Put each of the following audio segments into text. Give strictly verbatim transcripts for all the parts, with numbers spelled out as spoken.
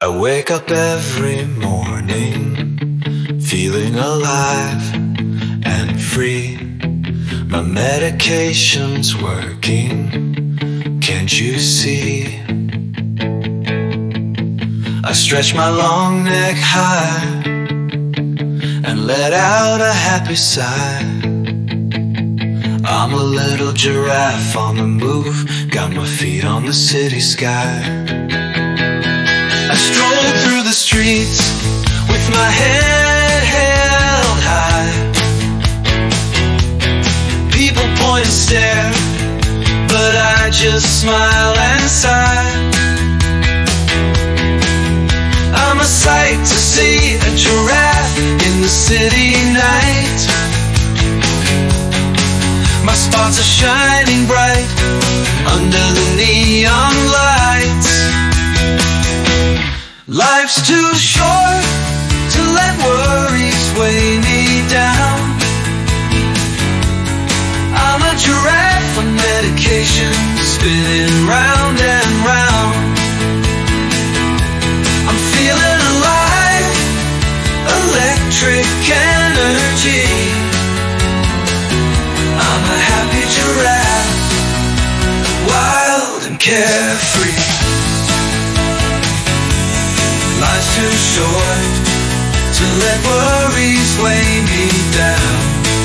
I wake up every morning feeling alive and free. My medication's working, can't you see? I stretch my long neck high and let out a happy sigh. I'm a little giraffe on the move, got my feet on the city sky. I stroll through the streets with my head held high. People point and stare, but I just smile and sigh. I'm a sight to see, a giraffe in the city night. My spots are shining bright under the neon lights. Life's too short to let worries weigh me down. I'm a giraffe on medication, spinning round and round. I'm feeling alive, electric energy. I'm a happy giraffe, wild and carefree. Life's too short to let worries weigh me down.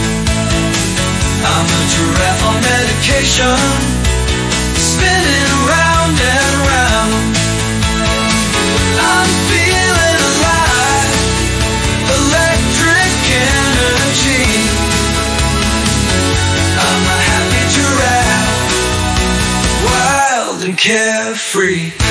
I'm a giraffe on medication, spinning round and round. I'm feeling alive, electric energy. I'm a happy giraffe, wild and carefree.